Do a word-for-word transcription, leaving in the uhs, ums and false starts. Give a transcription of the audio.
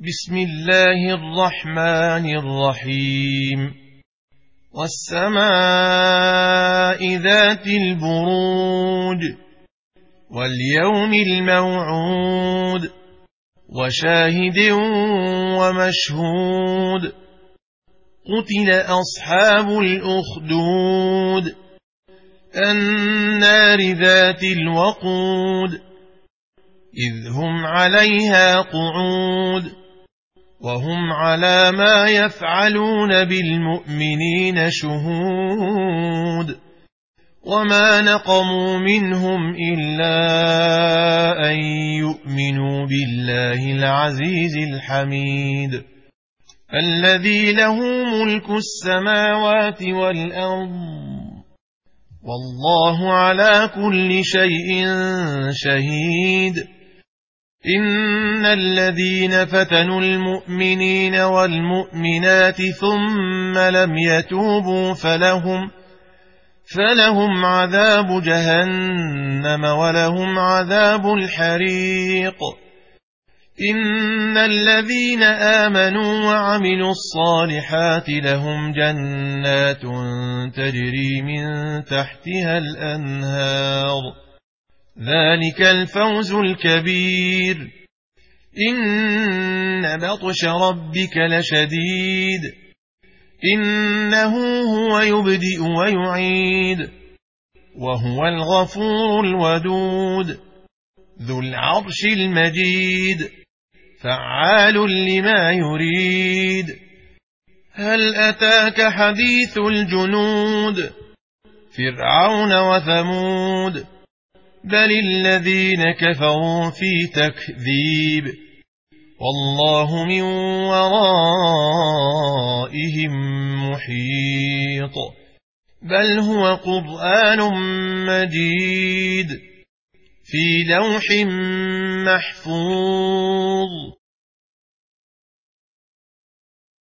بسم الله الرحمن الرحيم والسماء ذات البروج واليوم الموعود وشاهد ومشهود قتل أصحاب الأخدود النار ذات الوقود إذ هم عليها قعود وهم على ما يفعلون بالمؤمنين شهود وما نقموا منهم إلا أن يؤمنوا بالله العزيز الحميد الذي له ملك السماوات والأرض والله على كل شيء شهيد إن الذين فتنوا المؤمنين والمؤمنات ثم لم يتوبوا فلهم فلهم عذاب جهنم ولهم عذاب الحريق إن الذين آمنوا وعملوا الصالحات لهم جنات تجري من تحتها الأنهار ذلك الفوز الكبير إن بطش ربك لشديد إنه هو يبدئ ويعيد وهو الغفور الودود ذو العرش المجيد فعال لما يريد هل أتاك حديث الجنود فرعون وثمود بل الذين كفروا في تكذيب والله من ورائهم محيط بل هو قرآن مجيد في لوح محفوظ